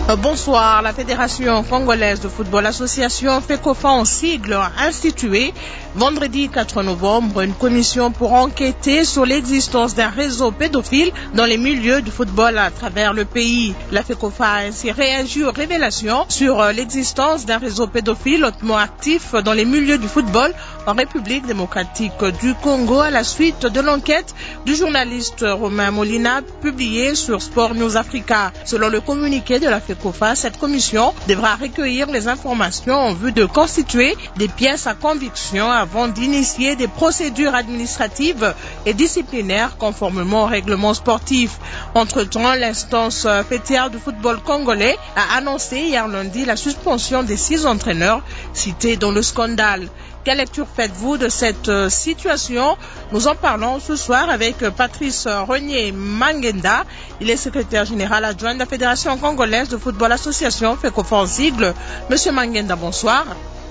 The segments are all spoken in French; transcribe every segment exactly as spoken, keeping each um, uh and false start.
Bonsoir. La Fédération congolaise de football association FECOFA en sigle a institué vendredi quatre novembre une commission pour enquêter sur l'existence d'un réseau pédophile dans les milieux du football à travers le pays. La FECOFA a ainsi réagi aux révélations sur l'existence d'un réseau pédophile hautement actif dans les milieux du football en République démocratique du Congo à la suite de l'enquête du journaliste Romain Molina publiée sur Sport News Africa. Selon le communiqué de la FECOFA, cette commission devra recueillir les informations en vue de constituer des pièces à conviction avant d'initier des procédures administratives et disciplinaires conformément au règlement sportif. Entre-temps, l'instance fêtière du football congolais a annoncé hier lundi la suspension des six entraîneurs cités dans le scandale. Quelle lecture faites-vous de cette situation? Nous en parlons ce soir avec Patrice Renier Mangenda. Il est secrétaire général adjoint de la Fédération congolaise de football association FECOFA en sigle. Monsieur Mangenda, bonsoir.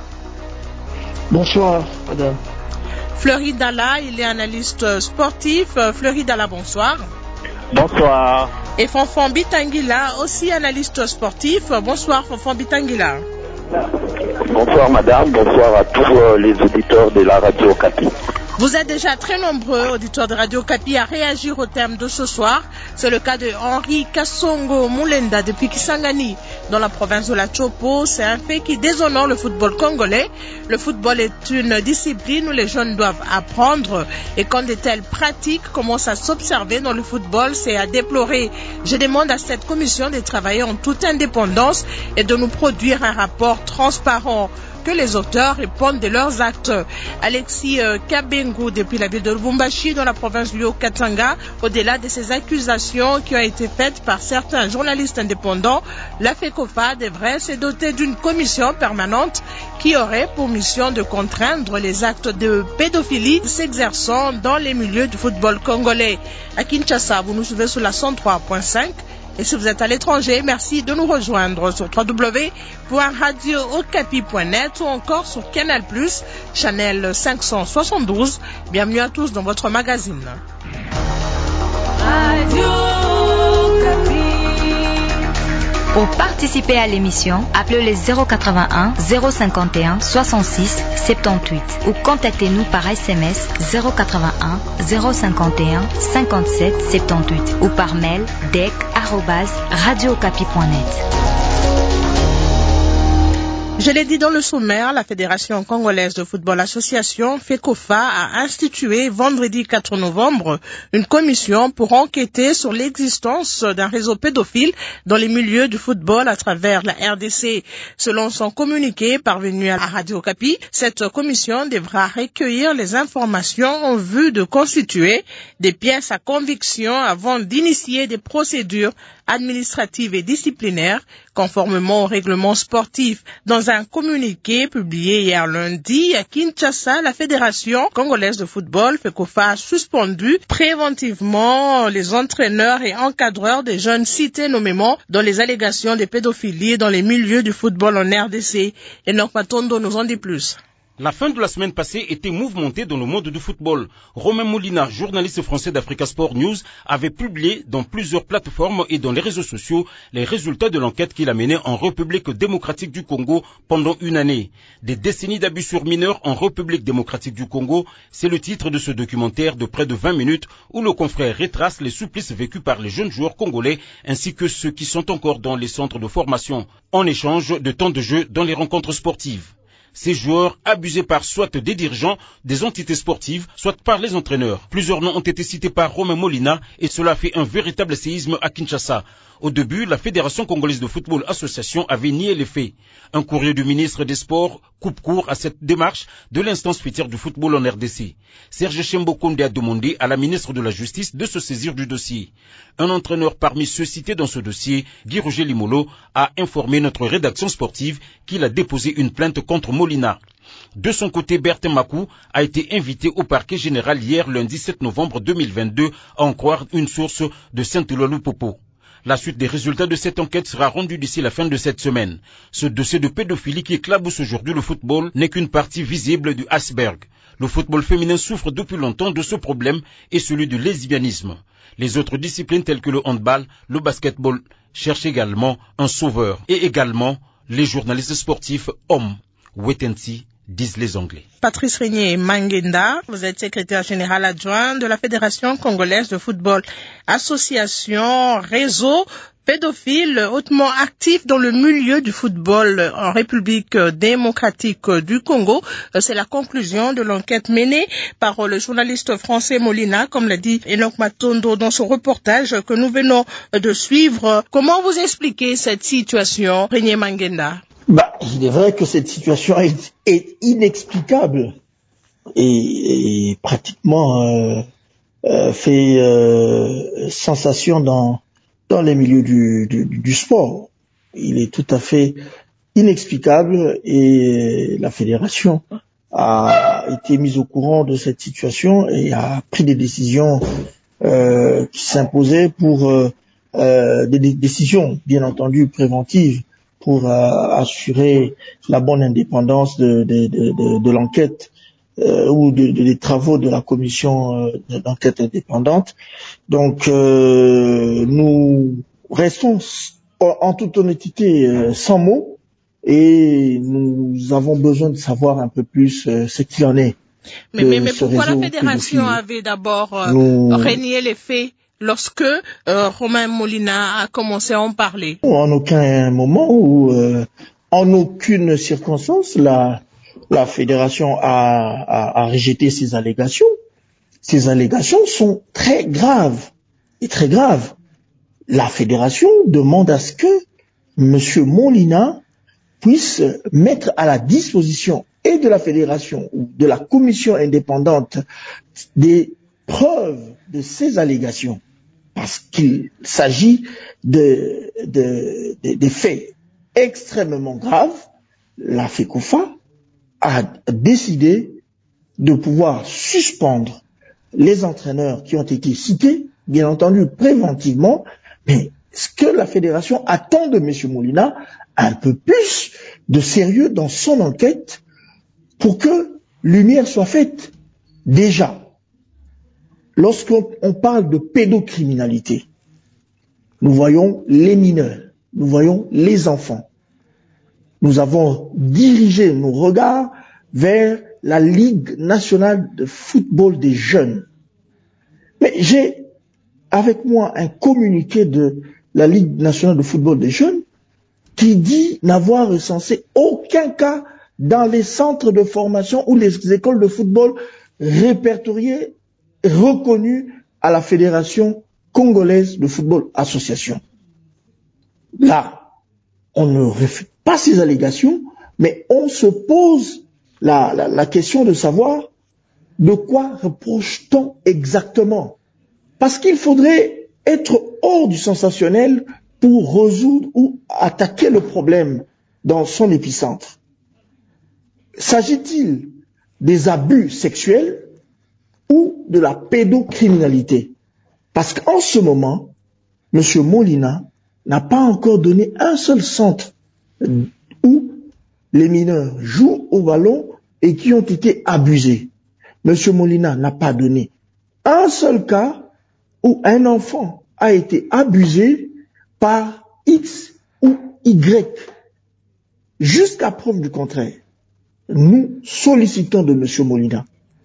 Bonsoir, madame. Fleury Dalla, il est analyste sportif. Fleury Dalla, bonsoir. Bonsoir. Et Fonfon Bitangila, aussi analyste sportif. Bonsoir, Fonfon Bitangila. Bonsoir madame, bonsoir à tous les auditeurs de la Radio Okapi. Vous êtes déjà très nombreux, auditeurs de Radio Okapi, à réagir au thème de ce soir. C'est le cas de Henri Kassongo Mulenda depuis Kisangani, dans la province de la Chopo. C'est un fait qui déshonore le football congolais. Le football est une discipline où les jeunes doivent apprendre. Et quand de telles pratiques commencent à s'observer dans le football, c'est à déplorer. Je demande à cette commission de travailler en toute indépendance et de nous produire un rapport transparent. Que les auteurs répondent de leurs actes. Alexis euh, Kabengu, depuis la ville de Lubumbashi, dans la province du Haut-Katanga, au-delà de ces accusations qui ont été faites par certains journalistes indépendants, la FECOFA devrait se doter d'une commission permanente qui aurait pour mission de contraindre les actes de pédophilie s'exerçant dans les milieux du football congolais. À Kinshasa, vous nous suivez sur la cent trois point cinq. Et si vous êtes à l'étranger, merci de nous rejoindre sur w w w point radio okapi point net ou encore sur Canal plus, Channel cinq cent soixante-douze. Bienvenue à tous dans votre magazine. Radio Okapi. Pour participer à l'émission, appelez le zéro quatre-vingt-un zéro cinquante et un soixante-six soixante-dix-huit ou contactez-nous par S M S zéro quatre-vingt-un zéro cinquante et un cinquante-sept soixante-dix-huit ou par mail d e c arobase radio okapi point net. Je l'ai dit dans le sommaire, la Fédération congolaise de football association FECOFA a institué vendredi quatre novembre une commission pour enquêter sur l'existence d'un réseau pédophile dans les milieux du football à travers la R D C. Selon son communiqué parvenu à la Radio Okapi, cette commission devra recueillir les informations en vue de constituer des pièces à conviction avant d'initier des procédures administratives et disciplinaires conformément au règlement sportif. Dans un communiqué publié hier lundi à Kinshasa, la Fédération congolaise de football FECOFA a suspendu préventivement les entraîneurs et encadreurs des jeunes cités nommément dans les allégations de pédophilie dans les milieux du football en R D C. Et Enoch Matondo nous en dit plus. La fin de la semaine passée était mouvementée dans le monde du football. Romain Molina, journaliste français d'Africa Sport News, avait publié dans plusieurs plateformes et dans les réseaux sociaux les résultats de l'enquête qu'il a menée en République démocratique du Congo pendant une année. Des décennies d'abus sur mineurs en République démocratique du Congo, c'est le titre de ce documentaire de près de vingt minutes où le confrère retrace les supplices vécus par les jeunes joueurs congolais ainsi que ceux qui sont encore dans les centres de formation en échange de temps de jeu dans les rencontres sportives. Ces joueurs abusés par soit des dirigeants des entités sportives, soit par les entraîneurs. Plusieurs noms ont été cités par Romain Molina et cela fait un véritable séisme à Kinshasa. Au début, la Fédération congolaise de football association avait nié les faits. Un courrier du ministre des Sports coupe court à cette démarche de l'instance fêtière du football en R D C. Serge Chembo-Konde a demandé à la ministre de la Justice de se saisir du dossier. Un entraîneur parmi ceux cités dans ce dossier, Guy Roger Limolo, a informé notre rédaction sportive qu'il a déposé une plainte contre Molina. De son côté, Bertin Makou a été invité au parquet général hier lundi sept novembre deux mille vingt-deux, à en croire une source de Saint-Eloi-Lupopo. La suite des résultats de cette enquête sera rendue d'ici la fin de cette semaine. Ce dossier de pédophilie qui éclabousse aujourd'hui le football n'est qu'une partie visible du iceberg. Le football féminin souffre depuis longtemps de ce problème et celui du lesbianisme. Les autres disciplines telles que le handball, le basketball cherche également un sauveur et également les journalistes sportifs hommes. Wait and see, disent les Anglais. Patrice Régnier Mangenda, vous êtes secrétaire général adjoint de la Fédération congolaise de football, association, réseau pédophile hautement actif dans le milieu du football en République démocratique du Congo. C'est la conclusion de l'enquête menée par le journaliste français Molina, comme l'a dit Enoch Matondo dans son reportage que nous venons de suivre. Comment vous expliquez cette situation, Régnier Mangenda? Bah, il est vrai que cette situation est, est inexplicable et, et pratiquement euh, euh, fait euh, sensation dans dans les milieux du, du, du sport. Il est tout à fait inexplicable et la fédération a été mise au courant de cette situation et a pris des décisions euh, qui s'imposaient pour euh, euh, des, des décisions bien entendu préventives pour euh, assurer la bonne indépendance de, de, de, de, de l'enquête euh, ou de, de, des travaux de la commission euh, d'enquête indépendante. Donc, euh, nous restons en toute honnêteté euh, sans mots et nous avons besoin de savoir un peu plus euh, ce qu'il en est. Mais, mais, mais pourquoi la fédération avait d'abord euh, nous... renié les faits lorsque euh, Romain Molina a commencé à en parler? En aucun moment ou euh, en aucune circonstance, la, la fédération a, a, a rejeté ces allégations. Ces allégations sont très graves et très graves. La fédération demande à ce que M. Molina puisse mettre à la disposition et de la fédération ou de la commission indépendante des preuves de ces allégations. Parce qu'il s'agit de, de, de, de faits extrêmement graves. La FECOFA a décidé de pouvoir suspendre les entraîneurs qui ont été cités, bien entendu préventivement, mais ce que la fédération attend de M. Molina, un peu plus de sérieux dans son enquête pour que lumière soit faite. Déjà, lorsqu'on on parle de pédocriminalité, nous voyons les mineurs, nous voyons les enfants. Nous avons dirigé nos regards vers la Ligue nationale de football des jeunes. Mais j'ai avec moi un communiqué de la Ligue nationale de football des jeunes qui dit n'avoir recensé aucun cas dans les centres de formation ou les écoles de football répertoriées, reconnues à la Fédération congolaise de football association. Là, on ne réfute pas ces allégations, mais on se pose la, la, la question de savoir de quoi reproche-t-on exactement? Parce qu'il faudrait être hors du sensationnel pour résoudre ou attaquer le problème dans son épicentre. S'agit-il des abus sexuels ou de la pédocriminalité? Parce qu'en ce moment, M. Molina n'a pas encore donné un seul centre où les mineurs jouent au ballon et qui ont été abusés. M. Molina n'a pas donné un seul cas où un enfant a été abusé par X ou Y. Jusqu'à preuve du contraire, nous sollicitons de M. Molina,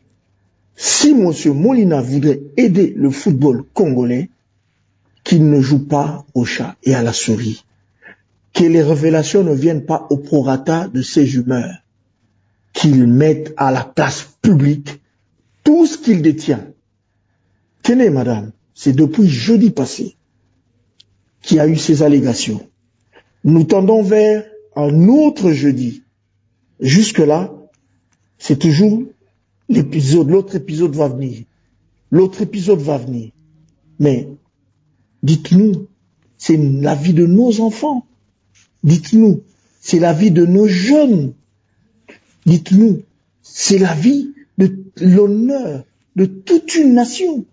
si M. Molina voudrait aider le football congolais, qu'il ne joue pas au chat et à la souris, que les révélations ne viennent pas au prorata de ses humeurs, qu'il mette à la place publique tout ce qu'il détient. Tenez, madame, c'est depuis jeudi passé qu'il y a eu ces allégations. Nous tendons vers un autre jeudi. Jusque-là, c'est toujours l'épisode, l'autre épisode va venir. L'autre épisode va venir. Mais, dites-nous, c'est la vie de nos enfants. Dites-nous, c'est la vie de nos jeunes. Dites-nous, c'est la vie de l'honneur de toute une nation.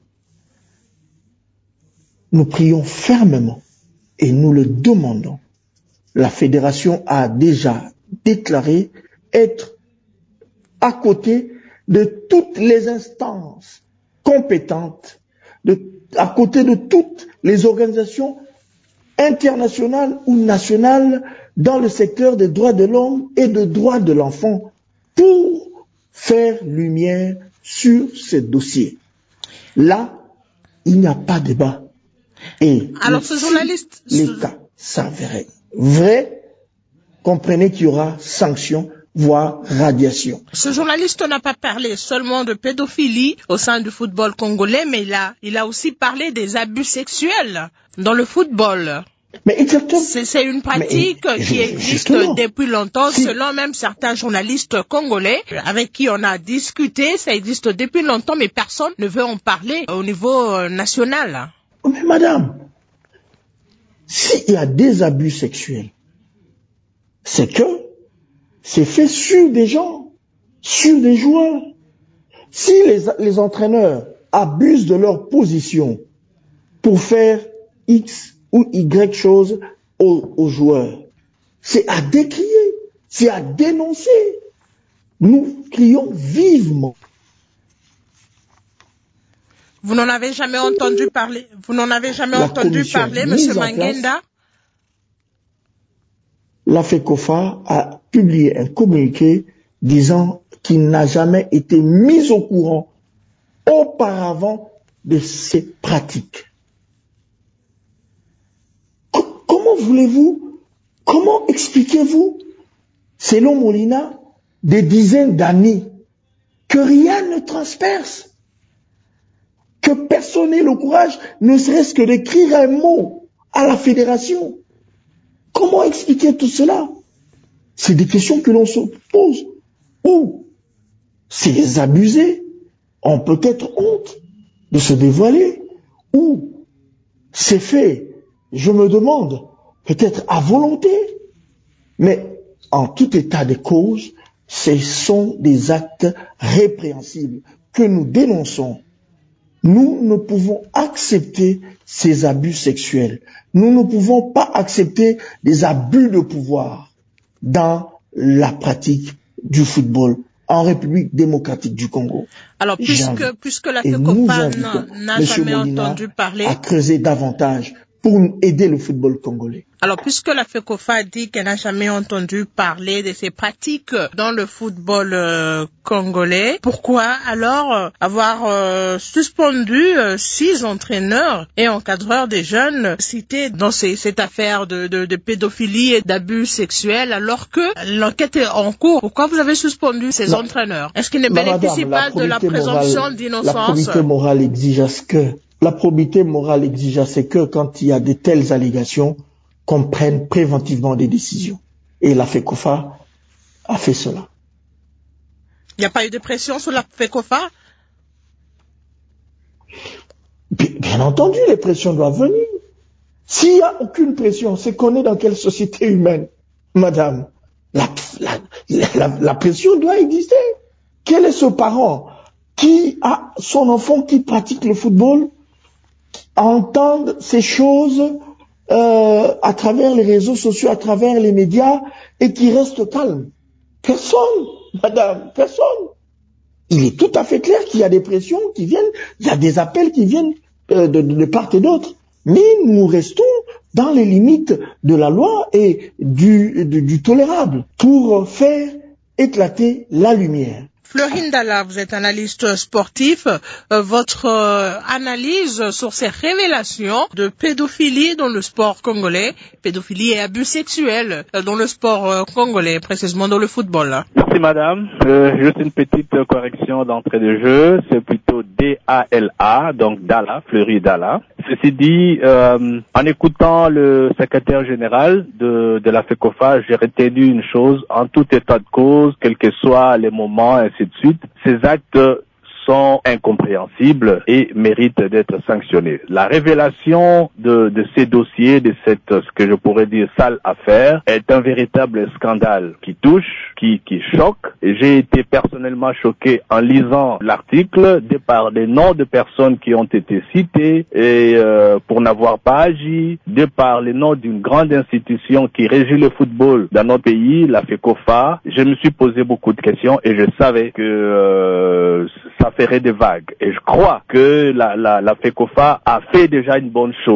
Nous prions fermement et nous le demandons. La fédération a déjà déclaré être à côté de toutes les instances compétentes, de, à côté de toutes les organisations internationale ou nationale dans le secteur des droits de l'homme et des droits de l'enfant pour faire lumière sur ces dossiers. Là, il n'y a pas de débat. Et alors ce journaliste, si l'État s'avérait vrai, comprenez qu'il y aura sanction, voire radiation. Ce journaliste n'a pas parlé seulement de pédophilie au sein du football congolais, mais il a, il a aussi parlé des abus sexuels dans le football. Mais exactement. C'est, c'est une pratique mais, qui existe justement. Depuis longtemps, si. Selon même certains journalistes congolais avec qui on a discuté, ça existe depuis longtemps, mais personne ne veut en parler au niveau national. Mais madame, s'il y a des abus sexuels, c'est que c'est fait sur des gens, sur des joueurs. Si les, les entraîneurs abusent de leur position pour faire X ou Y chose aux, aux joueurs, c'est à décrier, c'est à dénoncer. Nous crions vivement. Vous n'en avez jamais entendu parler, vous n'en avez jamais la entendu parler, Monsieur Mangenda? La FECOFA a publié un communiqué disant qu'il n'a jamais été mis au courant auparavant de ces pratiques. C- comment voulez-vous, comment expliquez-vous, selon Molina, des dizaines d'années, que rien ne transperce? Que personne n'ait le courage, ne serait-ce que d'écrire un mot à la fédération. Comment expliquer tout cela? C'est des questions que l'on se pose. Ou ces abusés ont peut-être honte de se dévoiler. Ou c'est fait, je me demande, peut-être à volonté. Mais en tout état de cause, ce sont des actes répréhensibles que nous dénonçons. Nous ne pouvons accepter ces abus sexuels. Nous ne pouvons pas accepter des abus de pouvoir dans la pratique du football en République démocratique du Congo. Alors, puisque, puisque la FECOFA n'a jamais entendu parler, à creuser davantage pour aider le football congolais. Alors, puisque la FECOFA dit qu'elle n'a jamais entendu parler de ces pratiques dans le football euh, congolais, pourquoi alors euh, avoir euh, suspendu euh, six entraîneurs et encadreurs des jeunes cités dans ces, cette affaire de, de, de pédophilie et d'abus sexuels alors que l'enquête est en cours? Pourquoi vous avez suspendu ces la, entraîneurs? Est-ce qu'ils ne bénéficient pas de la présomption morale, d'innocence? La probité morale exige à ce que La probité morale exige à ce que, quand il y a de telles allégations, qu'on prenne préventivement des décisions. Et la FECOFA a fait cela. Il n'y a pas eu de pression sur la FECOFA? Bien, bien entendu, les pressions doivent venir. S'il n'y a aucune pression, c'est qu'on est dans quelle société humaine, madame? La, la, la, la pression doit exister. Quel est ce parent qui a son enfant qui pratique le football, entendre ces choses euh, à travers les réseaux sociaux, à travers les médias, et qui reste calme? Personne, madame, personne. Il est tout à fait clair qu'il y a des pressions qui viennent, il y a des appels qui viennent euh, de, de part et d'autre. Mais nous restons dans les limites de la loi et du, du, du tolérable pour faire éclater la lumière. Florine Dalla, vous êtes analyste sportif. Euh, votre euh, analyse sur ces révélations de pédophilie dans le sport congolais, pédophilie et abus sexuels euh, dans le sport euh, congolais, précisément dans le football. Merci madame. Euh, juste une petite correction d'entrée de jeu. C'est plutôt D A L A, donc Dalla, Fleury Dalla. Ceci dit, euh, en écoutant le secrétaire général de, de la FECOFA, j'ai retenu une chose, en tout état de cause, quels que soient les moments, ainsi de suite, ces actes sont incompréhensibles et méritent d'être sanctionnés. La révélation de, de ces dossiers, de cette, ce que je pourrais dire, sale affaire, est un véritable scandale qui touche, qui, qui choque. Et j'ai été personnellement choqué en lisant l'article, de par les noms de personnes qui ont été citées et euh, pour n'avoir pas agi, de par les noms d'une grande institution qui régit le football dans notre pays, la FECOFA. Je me suis posé beaucoup de questions et je savais que euh, ça ferait des vagues. Et je crois que la, la, la FECOFA a fait déjà une bonne chose.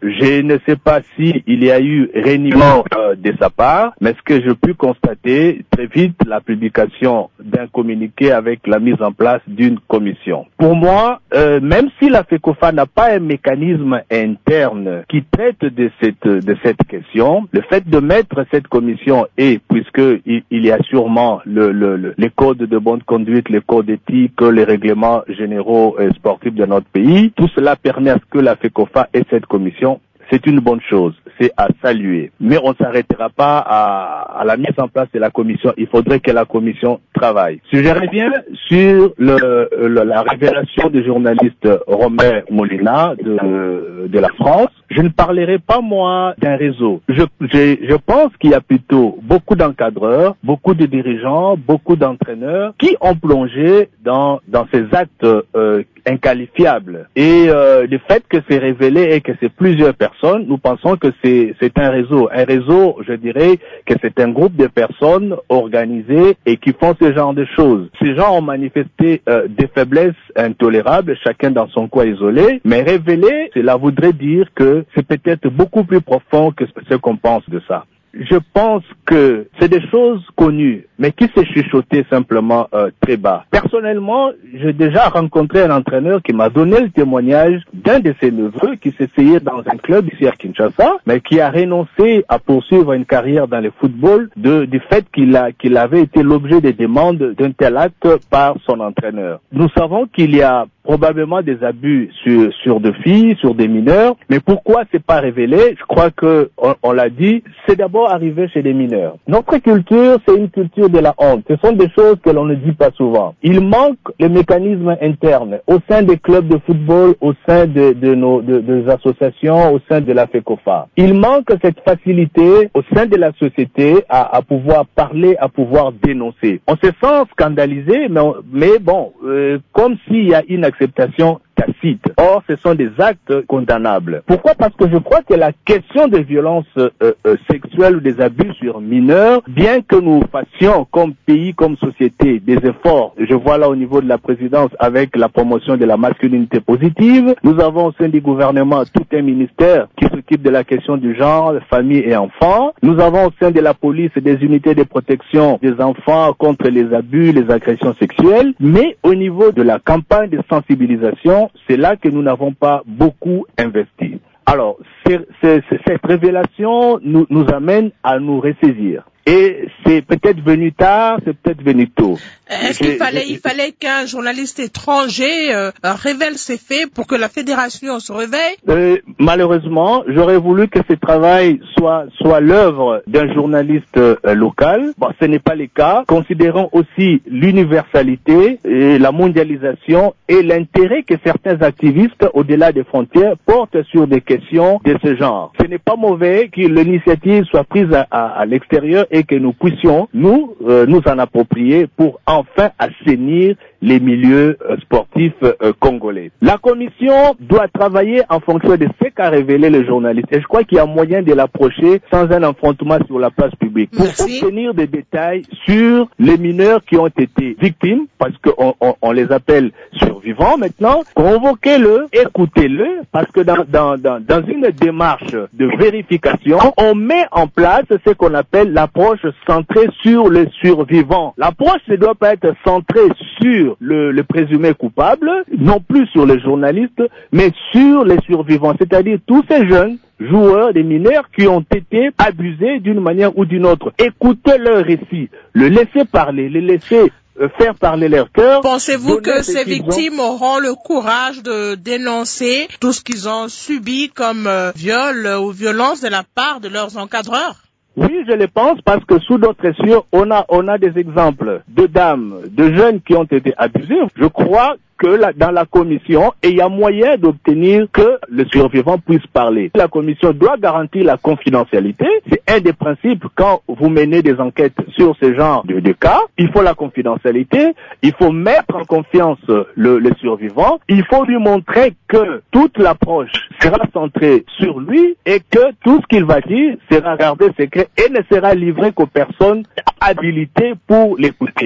je ne sais pas si il y a eu reniement euh, de sa part, mais ce que je peux constater, très vite, la publication d'un communiqué avec la mise en place d'une commission. Pour moi, euh, même si la FECOFA n'a pas un mécanisme interne qui traite de cette de cette question, le fait de mettre cette commission et puisque il, il y a sûrement le, le, le, les codes de bonne conduite, les codes éthiques, les règlements généraux et sportifs de notre pays, tout cela permet à ce que la FECOFA ait cette commission. C'est une bonne chose, c'est à saluer. Mais on ne s'arrêtera pas à, à la mise en place de la commission. Il faudrait que la commission travaille. Si je reviens sur le, le, la révélation du journaliste Romain Molina de, de la France, je ne parlerai pas, moi, d'un réseau. Je, je, je pense qu'il y a plutôt beaucoup d'encadreurs, beaucoup de dirigeants, beaucoup d'entraîneurs qui ont plongé dans, dans ces actes euh, inqualifiables. Et euh, le fait que c'est révélé et que c'est plusieurs personnes, nous pensons que c'est, c'est un réseau. Un réseau, je dirais que c'est un groupe de personnes organisées et qui font ce genre de choses. Ces gens ont manifesté euh, des faiblesses intolérables, chacun dans son coin isolé, mais révéler, cela voudrait dire que c'est peut-être beaucoup plus profond que ce qu'on pense de ça. Je pense que c'est des choses connues, mais qui s'est chuchoté simplement euh, très bas. Personnellement, j'ai déjà rencontré un entraîneur qui m'a donné le témoignage d'un de ses neveux qui s'essayait dans un club ici à Kinshasa, mais qui a renoncé à poursuivre une carrière dans le football de, du fait qu'il a, qu'il avait été l'objet des demandes d'un tel acte par son entraîneur. Nous savons qu'il y a probablement des abus sur, sur des filles, sur des mineurs, mais pourquoi c'est pas révélé? Je crois que, on, on l'a dit, c'est d'abord arrivé chez des mineurs. Notre culture, c'est une culture de la honte. Ce sont des choses que l'on ne dit pas souvent. Il manque le mécanisme interne au sein des clubs de football, au sein de, de nos de, de nos associations, au sein de la FECOFA. Il manque cette facilité au sein de la société à, à pouvoir parler, à pouvoir dénoncer. On se sent scandalisé, mais, mais bon, euh, comme s'il y a une acceptation tacite. Or, ce sont des actes condamnables. Pourquoi? Parce que je crois que la question des violences euh, euh, sexuelles ou des abus sur mineurs, bien que nous fassions comme pays, comme société, des efforts, je vois là au niveau de la présidence avec la promotion de la masculinité positive, nous avons au sein du gouvernement tout un ministère qui s'occupe de la question du genre, de famille et enfants. Nous avons au sein de la police des unités de protection des enfants contre les abus, les agressions sexuelles, mais au niveau de la campagne de sensibilisation, c'est là que nous n'avons pas beaucoup investi. Alors, c'est, c'est, c'est, cette révélation nous, nous amène à nous ressaisir. Et c'est peut-être venu tard, c'est peut-être venu tôt. Est-ce qu'il fallait, il fallait qu'un journaliste étranger euh, révèle ces faits pour que la fédération se réveille? euh, Malheureusement, j'aurais voulu que ce travail soit soit l'œuvre d'un journaliste euh, local. Bon, ce n'est pas le cas. Considérons aussi l'universalité, et la mondialisation et l'intérêt que certains activistes, au-delà des frontières, portent sur des questions de ce genre. Ce n'est pas mauvais que l'initiative soit prise à, à, à l'extérieur et que nous puissions, nous, euh, nous en approprier pour enfin assainir les milieux euh, sportifs euh, congolais. La commission doit travailler en fonction de ce qu'a révélé le journaliste. Et je crois qu'il y a moyen de l'approcher sans un affrontement sur la place publique. Pour Merci. Obtenir des détails sur les mineurs qui ont été victimes, parce qu'on on, on les appelle survivants maintenant, convoquez-le, écoutez-le, parce que dans, dans, dans, dans une démarche de vérification, on met en place ce qu'on appelle l'approche centrée sur le survivant. L'approche ne doit pas être centrée sur le, le présumé coupable, non plus sur les journalistes, mais sur les survivants, c'est-à-dire tous ces jeunes joueurs, des mineurs qui ont été abusés d'une manière ou d'une autre. Écoutez leur récit, le laisser parler, le laisser faire parler leur cœur. Pensez-vous que ces victimes ont... auront le courage de dénoncer tout ce qu'ils ont subi comme euh, viol ou violence de la part de leurs encadreurs? Oui, je le pense parce que sous d'autres cieux, on a, on a des exemples de dames, de jeunes qui ont été abusés. Je crois que la, dans la commission, et il y a moyen d'obtenir que le survivant puisse parler. La commission doit garantir la confidentialité. C'est un des principes quand vous menez des enquêtes sur ce genre de, de cas. Il faut la confidentialité. Il faut mettre en confiance le, le survivant. Il faut lui montrer que toute l'approche sera centrée sur lui et que tout ce qu'il va dire sera gardé secret et ne sera livré qu'aux personnes habilitées pour l'écouter.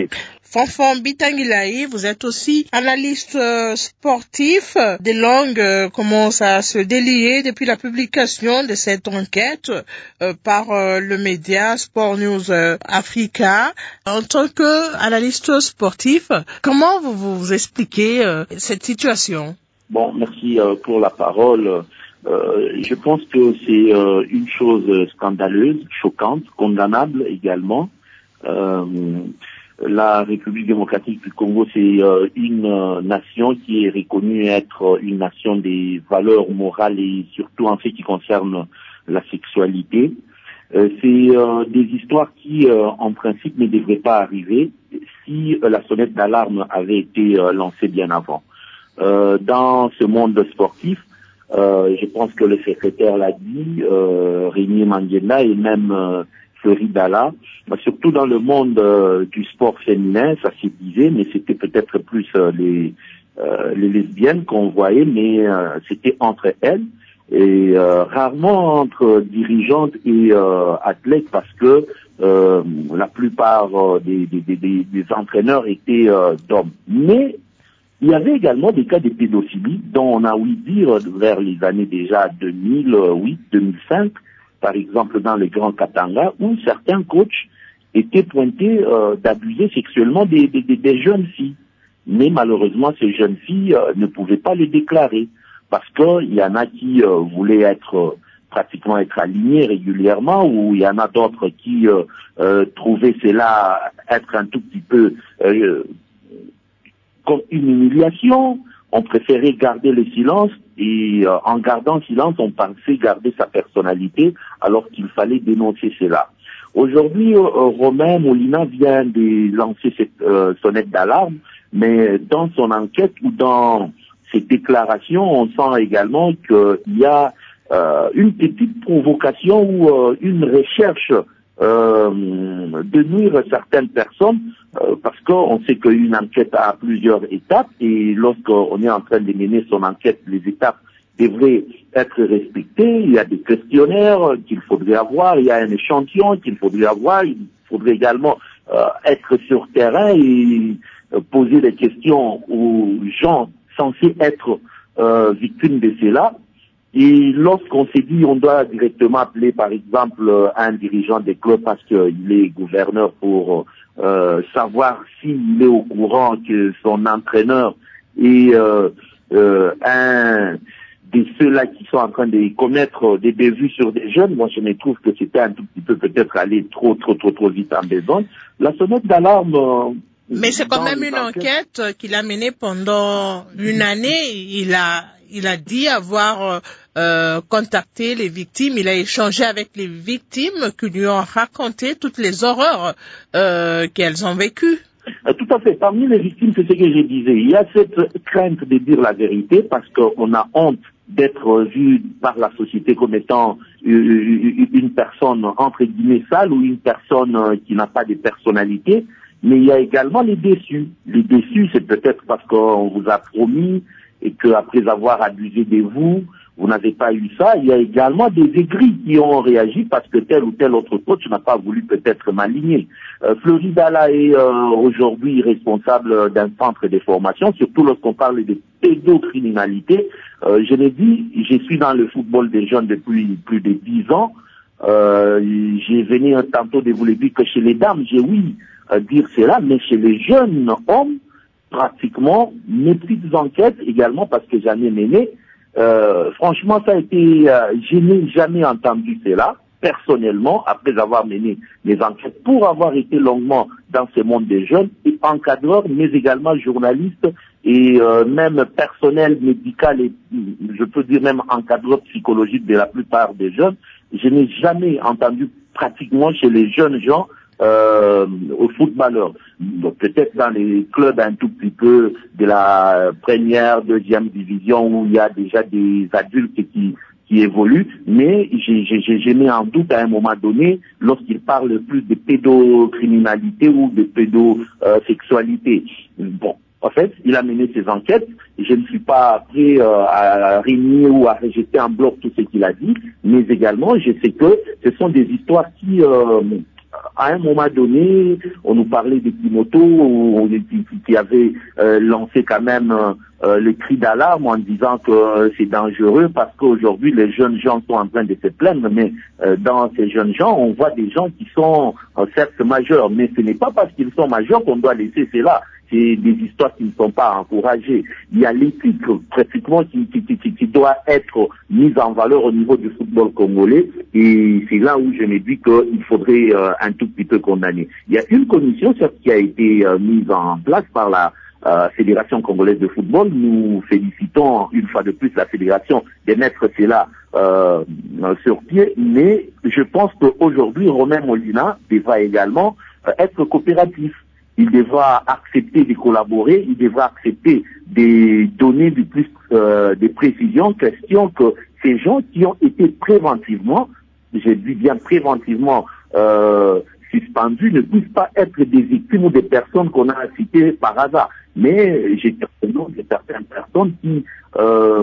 Fanfan Bitangilaï, vous êtes aussi analyste euh, sportif. Des langues euh, commencent à se délier depuis la publication de cette enquête euh, par euh, le média Sport News euh, Africa. En tant qu'analyste sportif, comment vous vous expliquez euh, cette situation? Bon, merci euh, pour la parole. Euh, je pense que c'est euh, une chose scandaleuse, choquante, condamnable également. Euh, la République démocratique du Congo, c'est euh, une euh, nation qui est reconnue être une nation des valeurs morales et surtout en ce qui concerne la sexualité. Euh, c'est euh, des histoires qui, euh, en principe, ne devraient pas arriver si euh, la sonnette d'alarme avait été euh, lancée bien avant. Euh, dans ce monde sportif, Euh, je pense que le secrétaire l'a dit, euh, Rémi Manguena et même euh, Fleury Dalla, bah, surtout dans le monde euh, du sport féminin, ça s'y disait, mais c'était peut-être plus euh, les, euh, les lesbiennes qu'on voyait, mais euh, c'était entre elles et euh, rarement entre dirigeantes et euh, athlètes parce que euh, la plupart euh, des, des, des, des entraîneurs étaient euh, d'hommes. Mais il y avait également des cas de pédophilie dont on a ouï dire vers les années déjà deux mille huit deux mille cinq, par exemple dans le Grand Katanga, où certains coachs étaient pointés euh, d'abuser sexuellement des, des, des jeunes filles. Mais malheureusement, ces jeunes filles euh, ne pouvaient pas le déclarer parce qu'il y en a qui euh, voulaient être euh, pratiquement être alignés régulièrement, ou il y en a d'autres qui euh, euh, trouvaient cela être un tout petit peu... Euh, comme une humiliation, on préférait garder le silence et euh, en gardant silence, on pensait garder sa personnalité alors qu'il fallait dénoncer cela. Aujourd'hui, euh, Romain Molina vient de lancer cette euh, sonnette d'alarme, mais dans son enquête ou dans ses déclarations, on sent également qu'il y a euh, une petite provocation ou euh, une recherche euh, de nuire certaines personnes. Euh, parce qu'on sait qu'une enquête a plusieurs étapes et lorsqu'on est en train de mener son enquête, les étapes devraient être respectées. Il y a des questionnaires qu'il faudrait avoir, il y a un échantillon qu'il faudrait avoir, il faudrait également euh, être sur terrain et euh, poser des questions aux gens censés être euh, victimes de cela. Et lorsqu'on s'est dit on doit directement appeler par exemple un dirigeant des clubs parce qu'il est gouverneur pour euh, savoir s'il est au courant que son entraîneur est euh, euh, un de ceux-là qui sont en train de commettre des bévues sur des jeunes, moi je me trouve que c'était un tout petit peu peut-être aller trop trop trop trop vite en besogne. La sonnette d'alarme... Euh, Mais c'est quand même une enquête, enquête qu'il a menée pendant une année. Il a, il a dit avoir euh, contacté les victimes. Il a échangé avec les victimes qui lui ont raconté toutes les horreurs euh, qu'elles ont vécues. Tout à fait. Parmi les victimes, c'est ce que je disais. Il y a cette crainte de dire la vérité parce qu'on a honte d'être vu par la société comme étant une personne entre guillemets sale ou une personne qui n'a pas de personnalité. Mais il y a également les déçus. Les déçus, c'est peut-être parce qu'on vous a promis et qu'après avoir abusé de vous, vous n'avez pas eu ça. Il y a également des aigris qui ont réagi parce que tel ou tel autre coach n'a pas voulu peut-être m'aligner. Euh, Fleury Dalla est euh, aujourd'hui responsable d'un centre de formation, surtout lorsqu'on parle de pédocriminalité. Euh, je l'ai dit, je suis dans le football des jeunes depuis plus de dix ans. Euh, j'ai venu tantôt de vous le dire que chez les dames, j'ai oui euh, dire cela, mais chez les jeunes hommes, pratiquement, mes petites enquêtes également, parce que j'en ai mené, euh, franchement, ça a été, euh, je n'ai jamais entendu cela, personnellement, après avoir mené mes enquêtes, pour avoir été longuement dans ce monde des jeunes, et encadreur, mais également journaliste, et euh, même personnel médical, et je peux dire même encadreur psychologique de la plupart des jeunes, je n'ai jamais entendu pratiquement chez les jeunes gens Euh, aux footballeurs. Donc peut-être dans les clubs un tout petit peu de la première, deuxième division où il y a déjà des adultes qui qui évoluent, mais j'ai j'ai j'ai mis en doute à un moment donné lorsqu'ils parlent plus de pédocriminalité ou de pédosexualité. Bon, en fait, il a mené ses enquêtes. Je ne suis pas prêt euh, à régner ou à rejeter en bloc tout ce qu'il a dit, mais également je sais que ce sont des histoires qui euh, à un moment donné, on nous parlait de Kimoto, qui, qui avait euh, lancé quand même euh, le cri d'alarme en disant que euh, c'est dangereux parce qu'aujourd'hui les jeunes gens sont en train de se plaindre, mais euh, dans ces jeunes gens, on voit des gens qui sont euh, certes majeurs, mais ce n'est pas parce qu'ils sont majeurs qu'on doit laisser cela. C'est des histoires qui ne sont pas encouragées. Il y a l'éthique pratiquement qui, qui, qui, qui doit être mise en valeur au niveau du football congolais, et c'est là où je me dis qu'il faudrait euh, un tout petit peu condamner. Il y a une commission certes qui a été euh, mise en place par la euh, Fédération congolaise de football. Nous félicitons une fois de plus la fédération de mettre cela euh, sur pied, mais je pense qu'aujourd'hui Romain Molina devra également euh, être coopératif. Il devra accepter de collaborer, il devra accepter de donner du plus euh, des précisions, question que ces gens qui ont été préventivement, je dis bien préventivement euh, suspendus, ne puissent pas être des victimes ou des personnes qu'on a citées par hasard. Mais j'ai le nom de certaines personnes qui euh,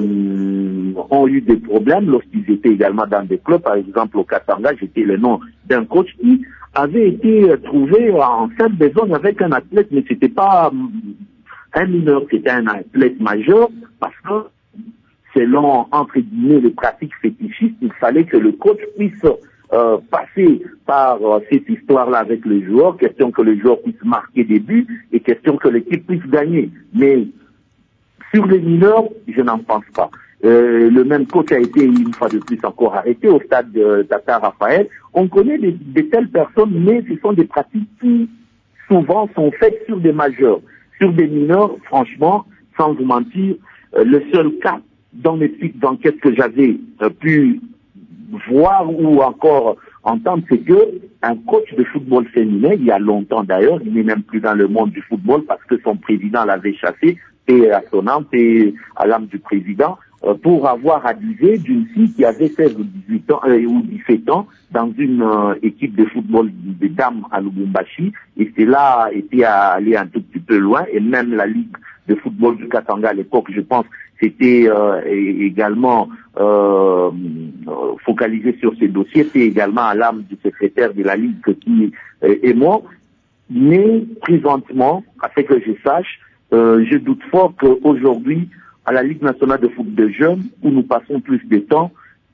ont eu des problèmes lorsqu'ils étaient également dans des clubs. Par exemple, au Katanga, j'étais le nom d'un coach qui avait été trouvé en salle de zone avec un athlète, mais c'était pas un mineur, c'était un athlète majeur, parce que selon, entre guillemets, les pratiques fétichistes, il fallait que le coach puisse euh, passer par euh, cette histoire-là avec les joueurs, question que les joueurs puissent marquer des buts et question que l'équipe puisse gagner. Mais sur les mineurs, je n'en pense pas. Euh, le même coach a été une fois de plus encore arrêté au stade de Tata Raphaël. On connaît de, de telles personnes, mais ce sont des pratiques qui souvent sont faites sur des majeurs. Sur des mineurs, franchement, sans vous mentir, euh, le seul cas dans les suites d'enquête que j'avais euh, pu voir ou encore entendre, c'est que un coach de football féminin, il y a longtemps d'ailleurs, il n'est même plus dans le monde du football parce que son président l'avait chassé, et à son âme, et à l'âme du président, euh, pour avoir abusé d'une fille qui avait seize ou dix-huit ans, euh, ou dix-sept ans dans une euh, équipe de football des dames à Lubumbashi, et cela était allé un tout petit peu loin, et même la Ligue de football du Katanga à l'époque, je pense, c'était euh, également euh, focalisé sur ces dossiers, c'est également à l'âme du secrétaire de la Ligue qui euh, est mort, mais présentement, à ce que je sache, Euh, je doute fort qu'aujourd'hui, à la Ligue nationale de foot de jeunes, où nous passons plus de temps,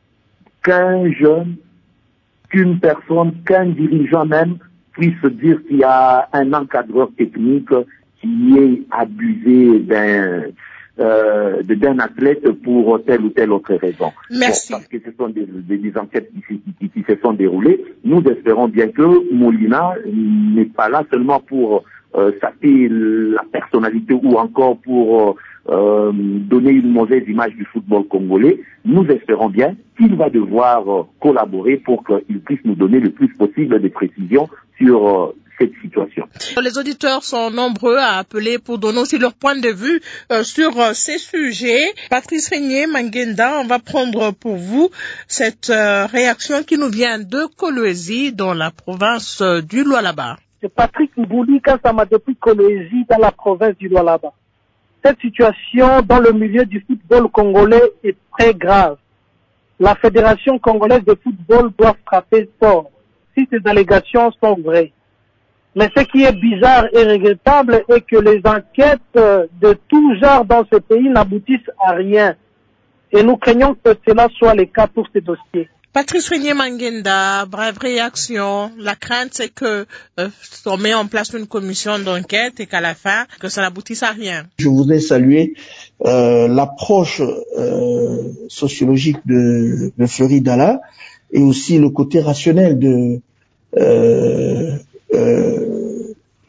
qu'un jeune, qu'une personne, qu'un dirigeant même puisse dire qu'il y a un encadreur technique qui est abusé d'un euh, d'un athlète pour telle ou telle autre raison. Merci. Bon, parce que ce sont des, des, des enquêtes qui, qui, qui se sont déroulées. Nous espérons bien que Molina n'est pas là seulement pour Euh, saper la personnalité ou encore pour euh, donner une mauvaise image du football congolais. Nous espérons bien qu'il va devoir euh, collaborer pour qu'il puisse nous donner le plus possible de précisions sur euh, cette situation. Les auditeurs sont nombreux à appeler pour donner aussi leur point de vue euh, sur euh, ces sujets. Patrice Régnier Mangenda, on va prendre pour vous cette euh, réaction qui nous vient de Kolwezi dans la province euh, du Lualaba. C'est Patrick Mbouli Kassama depuis Kolwezi dans la province du Lualaba. Cette situation dans le milieu du football congolais est très grave. La Fédération congolaise de football doit frapper fort si ces allégations sont vraies. Mais ce qui est bizarre et regrettable est que les enquêtes de tout genre dans ce pays n'aboutissent à rien. Et nous craignons que cela soit le cas pour ces dossiers. Patrice Régnier Mangenda, brève réaction. La crainte, c'est que euh, on met en place une commission d'enquête et qu'à la fin, que ça n'aboutisse à rien. Je voudrais saluer euh, l'approche euh, sociologique de, de Fleury Dalla et aussi le côté rationnel de euh, euh,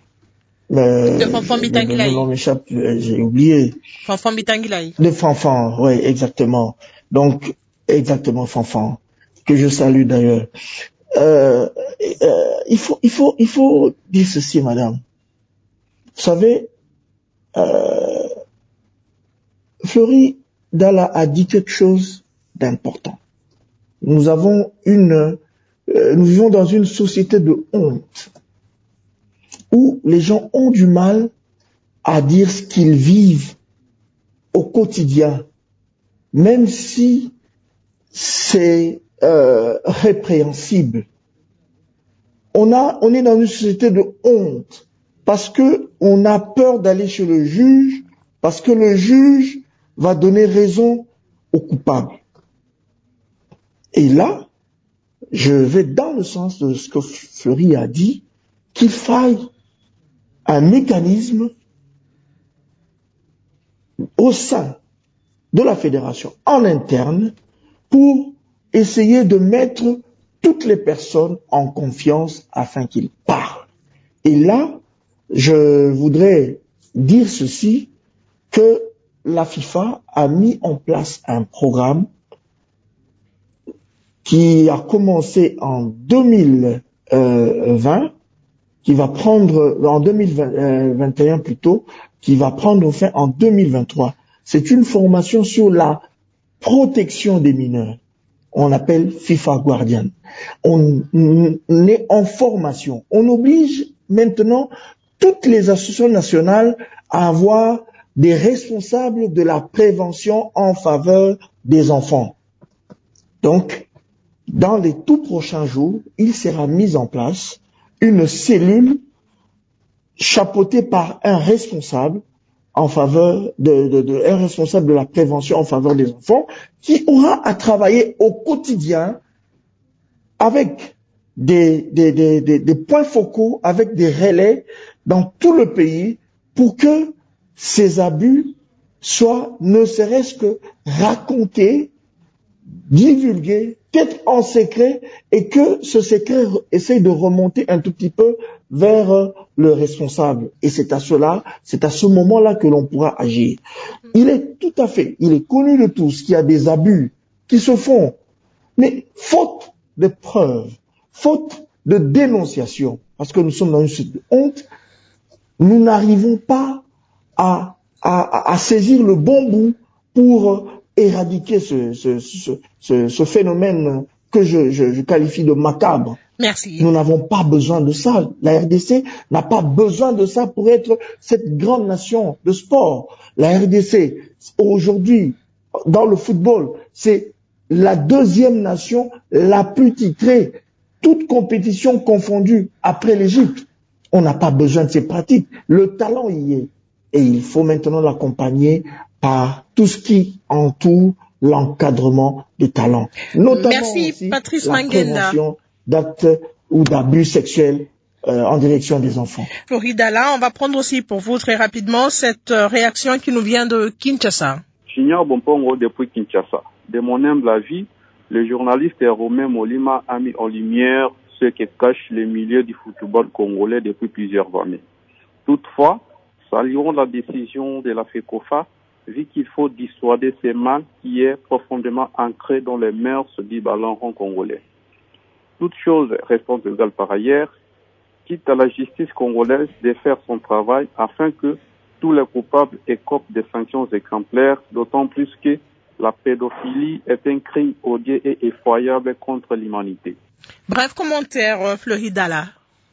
le, de Fanfan Bitangilaï. Le nom m'échappe, j'ai oublié. Fanfan Bitangilaï. De Fanfan, oui, exactement. Donc, exactement, Fanfan, que je salue d'ailleurs. Euh, euh, il faut, il faut, il faut dire ceci, madame. Vous savez, euh, Fleury Dalla a dit quelque chose d'important. Nous avons une, euh, nous vivons dans une société de honte où les gens ont du mal à dire ce qu'ils vivent au quotidien, même si c'est euh, répréhensible. on a, on est dans une société de honte parce que on a peur d'aller chez le juge, parce que le juge va donner raison au coupable. Et là, je vais dans le sens de ce que Fleury a dit, qu'il faille un mécanisme au sein de la fédération, en interne, pour essayer de mettre toutes les personnes en confiance afin qu'ils parlent. Et là, je voudrais dire ceci, que la FIFA a mis en place un programme qui a commencé en deux mille vingt, qui va prendre, en deux mille vingt et un plutôt, qui va prendre fin en deux mille vingt-trois. C'est une formation sur la protection des mineurs. On appelle FIFA Guardian. On, on est en formation. On oblige maintenant toutes les associations nationales à avoir des responsables de la prévention en faveur des enfants. Donc, dans les tout prochains jours, il sera mis en place une cellule chapeautée par un responsable en faveur de, de, de un responsable de la prévention en faveur des enfants, qui aura à travailler au quotidien avec des, des, des, des, des points focaux, avec des relais dans tout le pays pour que ces abus soient ne serait-ce que racontés, divulgués, peut-être en secret, et que ce secret essaye de remonter un tout petit peu vers le responsable. Et c'est à cela, c'est à ce moment-là que l'on pourra agir. Il est tout à fait, il est connu de tous qu'il y a des abus qui se font, mais faute de preuves, faute de dénonciation, parce que nous sommes dans une situation de honte, nous n'arrivons pas à, à, à saisir le bon bout pour éradiquer ce, ce, ce, ce, ce phénomène que je, je, je qualifie de macabre. Merci. Nous n'avons pas besoin de ça. La R D C n'a pas besoin de ça pour être cette grande nation de sport. La R D C, aujourd'hui, dans le football, c'est la deuxième nation la plus titrée, toute compétition confondue, après l'Égypte. On n'a pas besoin de ces pratiques. Le talent y est. Et il faut maintenant l'accompagner par tout ce qui entoure l'encadrement des talents. Notamment Merci, aussi Patrice la Manguenda. prévention d'actes ou d'abus sexuels euh, en direction des enfants. Fleury Dalla, on va prendre aussi pour vous très rapidement cette euh, réaction qui nous vient de Kinshasa. Junior Bompongo depuis Kinshasa. De mon humble avis, le journaliste Romain Molima a mis en lumière ce que cache le milieu du football congolais depuis plusieurs années. Toutefois, saluons la décision de la FECOFA, vu qu'il faut dissuader ce mal qui est profondément ancré dans les mœurs du ballon rond congolais. Toutes choses restant égales par ailleurs, quitte à la justice congolaise de faire son travail afin que tous les coupables écopent des sanctions exemplaires, d'autant plus que la pédophilie est un crime odieux et effroyable contre l'humanité. Bref commentaire, Fleury Dalla.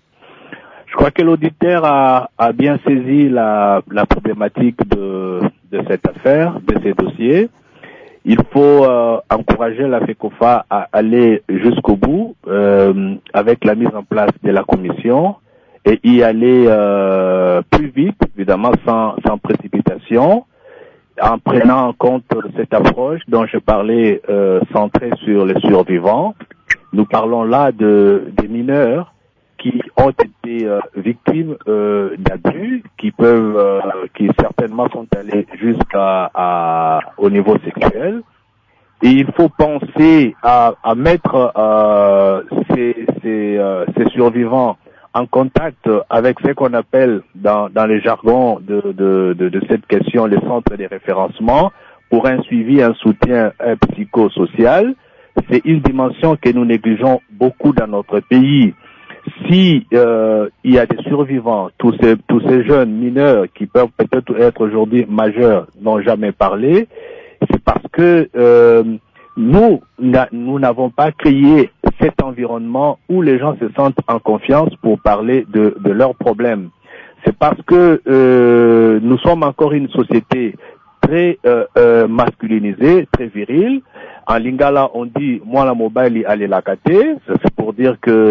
Je crois que l'auditeur a, a bien saisi la, la problématique de, de cette affaire, de ces dossiers. Il faut euh, encourager la FECOFA à aller jusqu'au bout euh, avec la mise en place de la commission et y aller euh, plus vite, évidemment sans, sans précipitation, en prenant en compte cette approche dont je parlais euh, centrée sur les survivants. Nous parlons là de des mineurs qui ont été euh, victimes euh, d'abus, qui peuvent, euh, qui certainement sont allés jusqu'à à, au niveau sexuel. Et il faut penser à, à mettre euh, ces, ces, euh, ces survivants en contact avec ce qu'on appelle dans, dans les jargons de, de, de, de cette question les centres de référencement pour un suivi, un soutien un psychosocial. C'est une dimension que nous négligeons beaucoup dans notre pays. Si euh, il y a des survivants, tous ces tous ces jeunes mineurs qui peuvent peut-être être aujourd'hui majeurs n'ont jamais parlé, c'est parce que euh, nous nous n'avons pas créé cet environnement où les gens se sentent en confiance pour parler de de leurs problèmes. C'est parce que euh, nous sommes encore une société très euh, euh, masculinisée, très virile. En lingala, on dit moi la mobile allez la cater, c'est pour dire que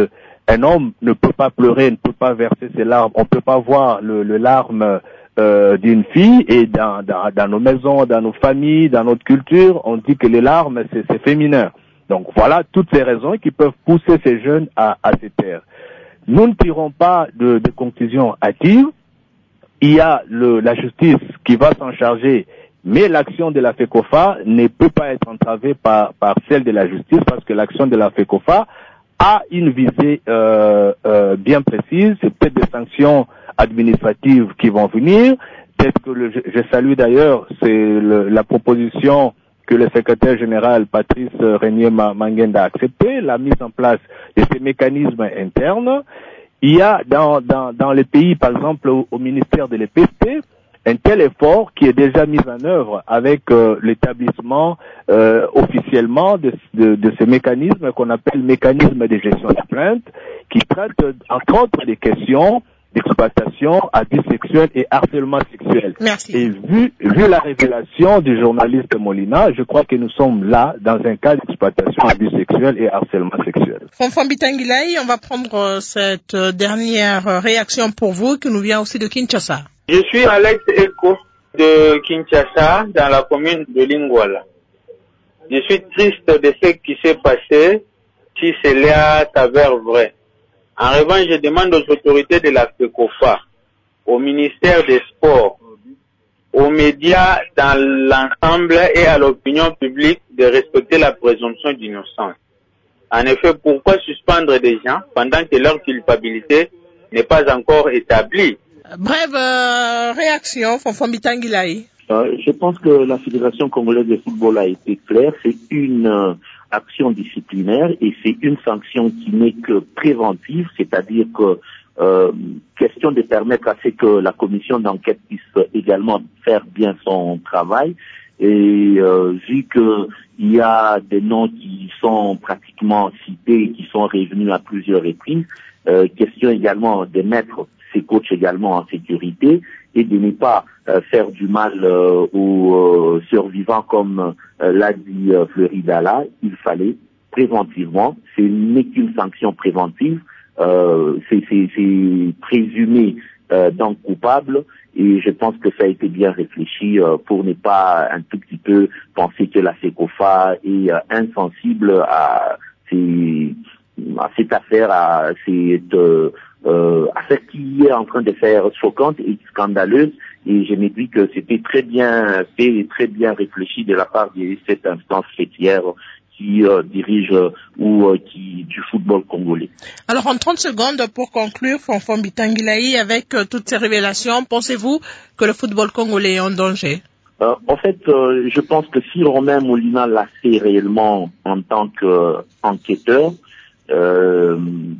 un homme ne peut pas pleurer, ne peut pas verser ses larmes. On ne peut pas voir le, le larme euh, d'une fille. Et dans, dans, dans nos maisons, dans nos familles, dans notre culture, on dit que les larmes, c'est, c'est féminin. Donc voilà toutes ces raisons qui peuvent pousser ces jeunes à, à se taire. Nous ne tirons pas de, de conclusions hâtives. Il y a le, la justice qui va s'en charger, mais l'action de la FECOFA ne peut pas être entravée par, par celle de la justice, parce que l'action de la FECOFA a une visée euh, euh, bien précise. C'est peut-être des sanctions administratives qui vont venir. Peut-être que le, je, je salue d'ailleurs, c'est le, la proposition que le secrétaire général Patrice Régnier Manguenda a acceptée, la mise en place de ces mécanismes internes. Il y a dans, dans, dans les pays, par exemple au, au ministère de l'E P S T, un tel effort qui est déjà mis en œuvre avec euh, l'établissement euh, officiellement de, de, de ce mécanisme qu'on appelle mécanisme de gestion de plainte, qui traite entre autres des questions d'exploitation, abus sexuels et harcèlement sexuel. Merci. Et vu, vu la révélation du journaliste Molina, je crois que nous sommes là dans un cas d'exploitation, abus sexuels et harcèlement sexuel. Fonfon Bitangilai, on va prendre cette dernière réaction pour vous qui nous vient aussi de Kinshasa. Je suis Alex Eko de Kinshasa, dans la commune de Lingwala. Je suis triste de ce qui s'est passé, si cela s'avère vrai. En revanche, je demande aux autorités de la FECOFA, au ministère des Sports, aux médias dans l'ensemble et à l'opinion publique de respecter la présomption d'innocence. En effet, pourquoi suspendre des gens pendant que leur culpabilité n'est pas encore établie? Brève euh, réaction, Fonfon Bitangilai. Euh, je pense que la Fédération congolaise de football a été claire. C'est une euh, action disciplinaire et c'est une sanction qui n'est que préventive, c'est-à-dire que euh, question de permettre à ce que la commission d'enquête puisse également faire bien son travail. Et euh, vu que il y a des noms qui sont pratiquement cités, qui sont revenus à plusieurs reprises, euh, question également de mettre ces coachs également en sécurité et de ne pas euh, faire du mal euh, aux euh, survivants comme euh, l'a dit euh, Fleury Dala. Il fallait préventivement, ce n'est qu'une sanction préventive, euh, c'est, c'est, c'est présumé euh, donc coupable et je pense que ça a été bien réfléchi euh, pour ne pas un tout petit peu penser que la FECOFA est euh, insensible à, ces, à cette affaire, à cette euh, Euh, à ce qui est en train de faire choquante et scandaleuse, et je me dis que c'était très bien fait et très bien réfléchi de la part de cette instance fêtière qui euh, dirige euh, ou euh, qui du football congolais. Alors en trente secondes pour conclure, Fonfon Bitangilai, avec euh, toutes ces révélations, pensez-vous que le football congolais est en danger? Euh, en fait, euh, je pense que si Romain Molina l'a fait réellement en tant qu'enquêteur, euh,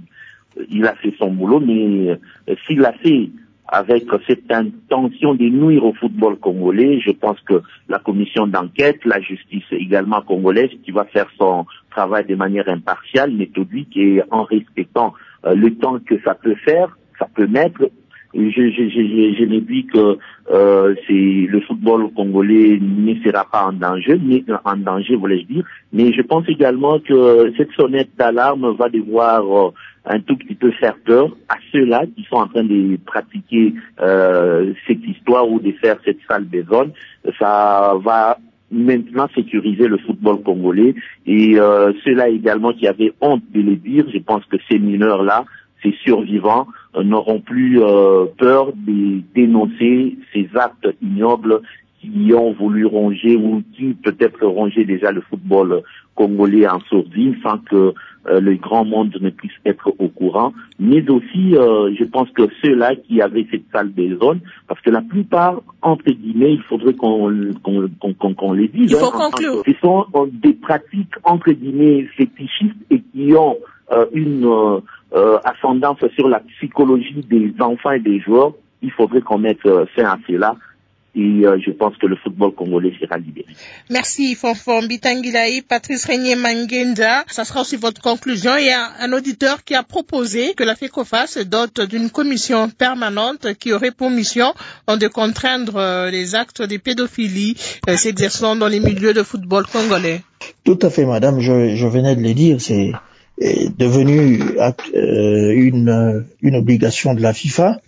il a fait son boulot, mais euh, s'il l'a fait avec cette intention de nuire au football congolais, je pense que la commission d'enquête, la justice également congolaise, qui va faire son travail de manière impartiale, méthodique et en respectant euh, le temps que ça peut faire, ça peut mettre. Je, je, je, je me dis que euh, c'est le football congolais ne sera pas en danger, mais en danger, voulais-je dire. Mais je pense également que cette sonnette d'alarme va devoir euh, un tout petit peu faire peur à ceux-là qui sont en train de pratiquer euh, cette histoire ou de faire cette sale besogne. Ça va maintenant sécuriser le football congolais et euh, ceux-là également qui avaient honte de le dire, je pense que ces mineurs-là, ces survivants euh, n'auront plus euh, peur de dénoncer ces actes ignobles qui ont voulu ronger ou qui peut-être rongeaient déjà le football congolais en sourdine sans que euh, le grand monde ne puisse être au courant. Mais aussi, euh, je pense que ceux-là qui avaient cette sale besogne, parce que la plupart, entre guillemets, il faudrait qu'on qu'on, qu'on, qu'on les dise. Il faut hein, conclure. Ce sont euh, des pratiques, entre guillemets, fétichistes et qui ont euh, une euh, euh, ascendance sur la psychologie des enfants et des joueurs. Il faudrait qu'on mette euh, fin à cela. Et euh, je pense que le football congolais sera libéré. Merci Fonfon Bitangilai, Patrice Régnier Manguenda. Ça sera aussi votre conclusion. Il y a un auditeur qui a proposé que la FECOFA se dote d'une commission permanente qui aurait pour mission de contraindre euh, les actes de pédophilie euh, s'exerçant dans les milieux de football congolais. Tout à fait, madame. Je, je venais de le dire. C'est est devenue euh, une, une obligation de la FIFA.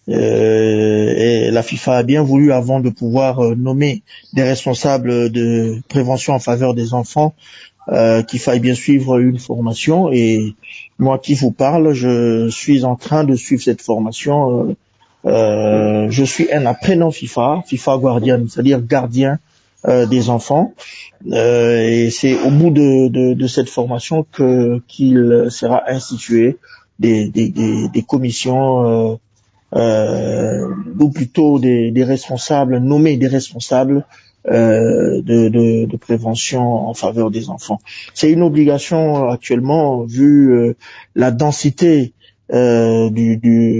Euh, et la FIFA a bien voulu, avant de pouvoir euh, nommer des responsables de prévention en faveur des enfants, euh, qu'il faille bien suivre une formation. Et moi qui vous parle, je suis en train de suivre cette formation. Euh, euh, je suis un apprenant FIFA, FIFA Guardian, c'est-à-dire gardien euh, des enfants. Euh, et c'est au bout de, de, de cette formation que qu'il sera institué des, des, des, des commissions. Euh, Euh, ou plutôt des, des responsables, nommer des responsables euh, de, de, de prévention en faveur des enfants. C'est une obligation actuellement, vu euh, la densité euh, du,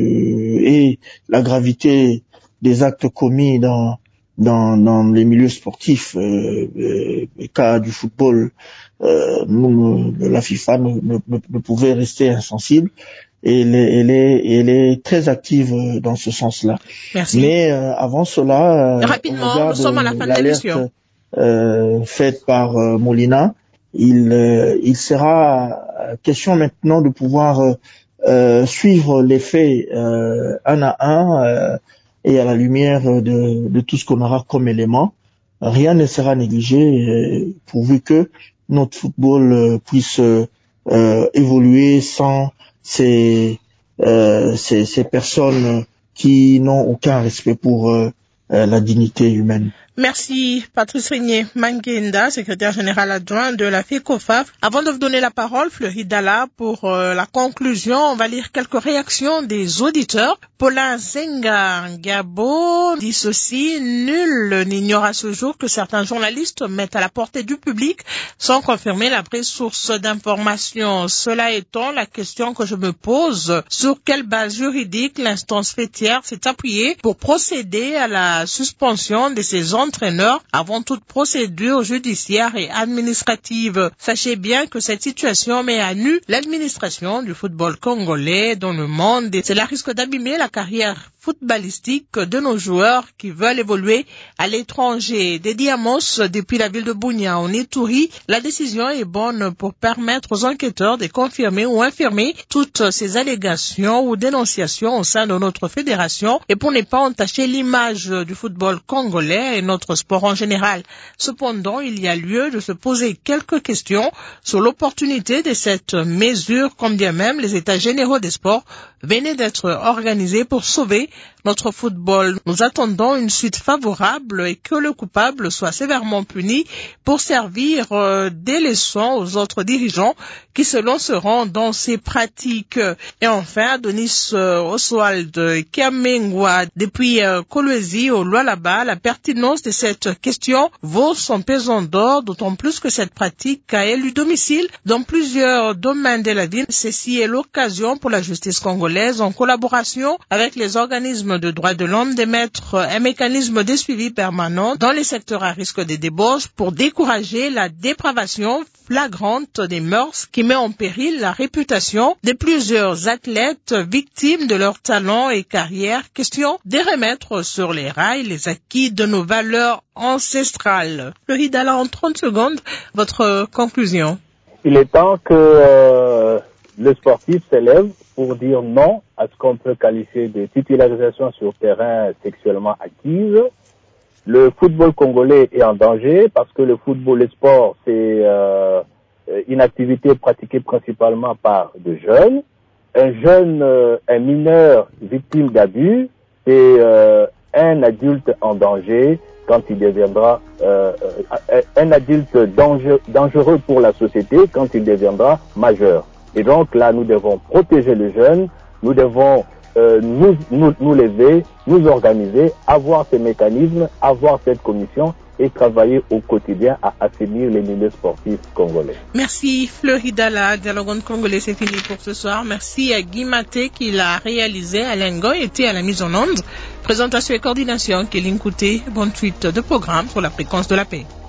du et la gravité des actes commis dans dans, dans les milieux sportifs, euh, euh, le cas du football, euh, nous, la FIFA ne, ne, ne pouvait rester insensible. Et elle est, elle, est, elle est très active dans ce sens-là. Merci. Mais euh, avant cela, euh, rapidement, nous sommes à la fin de l'émission. Euh, faite par euh, Molina, il, euh, il sera question maintenant de pouvoir euh, suivre les faits euh, un à un euh, et à la lumière de, de tout ce qu'on aura comme élément. Rien ne sera négligé euh, pourvu que notre football euh, puisse euh, évoluer sans Ces, euh, ces, ces personnes qui n'ont aucun respect pour euh, la dignité humaine. Merci Patrice Rigné Mangenda, secrétaire général adjoint de la FECOFAF. Avant de vous donner la parole, Fleury Dalla, pour euh, la conclusion, on va lire quelques réactions des auditeurs. Paulin Senga Gabo dit ceci: nul n'ignore à ce jour que certains journalistes mettent à la portée du public sans confirmer la vraie source d'information. Cela étant, la question que je me pose, sur quelle base juridique l'instance fêtière s'est appuyée pour procéder à la suspension de ces entraîneurs avant toute procédure judiciaire et administrative. Sachez bien que cette situation met à nu l'administration du football congolais dans le monde et cela risque d'abîmer la carrière footballistique de nos joueurs qui veulent évoluer à l'étranger. Des Diamos, depuis la ville de Bunia en Ituri, la décision est bonne pour permettre aux enquêteurs de confirmer ou infirmer toutes ces allégations ou dénonciations au sein de notre fédération et pour ne pas entacher l'image du football congolais et notre sport en général. Cependant, il y a lieu de se poser quelques questions sur l'opportunité de cette mesure, quand bien même les états généraux des sports venaient d'être organisés pour sauver notre football. Nous attendons une suite favorable et que le coupable soit sévèrement puni pour servir euh, des leçons aux autres dirigeants qui se lanceront dans ces pratiques. Et enfin, Denis euh, Oswald Kiamengwa, depuis euh, Kolwezi au Lualaba, la pertinence de cette question vaut son pesant d'or, d'autant plus que cette pratique a élu domicile dans plusieurs domaines de la ville. Ceci est l'occasion pour la justice congolaise, en collaboration avec les organismes de droits de l'homme, d'émettre un mécanisme de suivi permanent dans les secteurs à risque de débauche pour décourager la dépravation flagrante des mœurs qui met en péril la réputation de plusieurs athlètes victimes de leur talent et carrière. Question de remettre sur les rails les acquis de nos valeurs ancestrales. Fleury Dalla, en trente secondes, votre conclusion. Il est temps que euh, le sportif s'élève pour dire non à ce qu'on peut qualifier de titularisation sur terrain sexuellement acquise. Le football congolais est en danger parce que le football, le sport, c'est euh, une activité pratiquée principalement par de jeunes. Un jeune, euh, un mineur victime d'abus, c'est euh, un adulte en danger quand il deviendra euh, un adulte dangereux, dangereux pour la société quand il deviendra majeur. Et donc là, nous devons protéger les jeunes, nous devons euh, nous, nous, nous lever, nous organiser, avoir ces mécanismes, avoir cette commission et travailler au quotidien à assainir les milieux sportifs congolais. Merci Fleury Dalla. Dialogue congolais, c'est fini pour ce soir. Merci à Guy Maté qui l'a réalisé. Alain Goy était à la mise en onde. Présentation et coordination, Kéline Kouté. Bonne suite de programme pour la fréquence de la paix.